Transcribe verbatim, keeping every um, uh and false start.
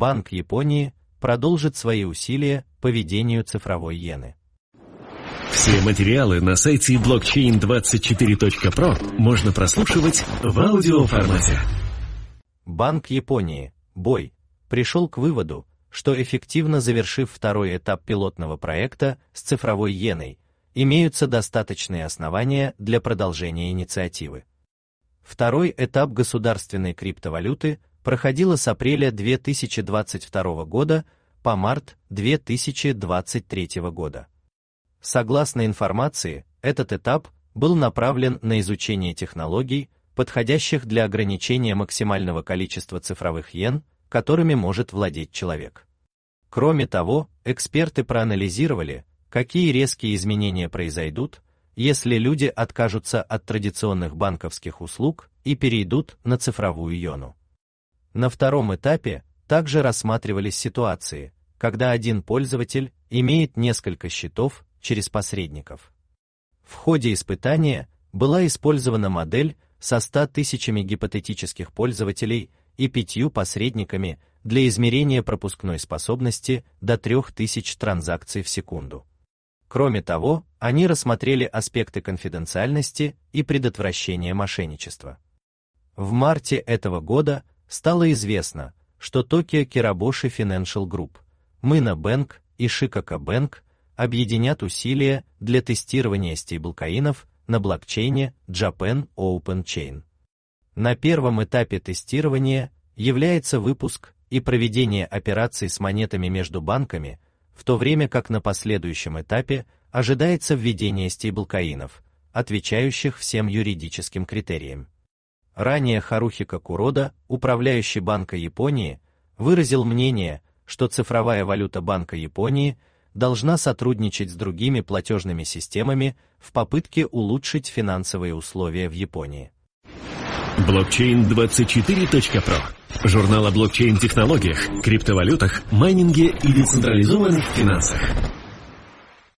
Банк Японии продолжит свои усилия по ведению цифровой иены. Все материалы на сайте блокчейн двадцать четыре точка про можно прослушивать в аудиоформате. Банк Японии, Бой, пришел к выводу, что эффективно завершив второй этап пилотного проекта с цифровой иеной, имеются достаточные основания для продолжения инициативы. Второй этап государственной криптовалюты проходила с апреля две тысячи двадцать второго года по март две тысячи двадцать третьего года. Согласно информации, этот этап был направлен на изучение технологий, подходящих для ограничения максимального количества цифровых иен, которыми может владеть человек. Кроме того, эксперты проанализировали, какие резкие изменения произойдут, если люди откажутся от традиционных банковских услуг и перейдут на цифровую иену. На втором этапе также рассматривались ситуации, когда один пользователь имеет несколько счетов через посредников. В ходе испытания была использована модель со ста тысячами гипотетических пользователей и пятью посредниками для измерения пропускной способности до трёх тысяч транзакций в секунду. Кроме того, они рассмотрели аспекты конфиденциальности и предотвращения мошенничества. В марте этого года стало известно, что Tokyo Kiraboshi Financial Group, Mina Bank и Shikaka Bank объединят усилия для тестирования стейблкоинов на блокчейне Japan Open Chain. На первом этапе тестирования является выпуск и проведение операций с монетами между банками, в то время как на последующем этапе ожидается введение стейблкоинов, отвечающих всем юридическим критериям. Ранее Харухико Курода, управляющий Банка Японии, выразил мнение, что цифровая валюта Банка Японии должна сотрудничать с другими платежными системами в попытке улучшить финансовые условия в Японии. блокчейн двадцать четыре точка про. Журнал о блокчейн-технологиях, криптовалютах, майнинге и децентрализованных финансах.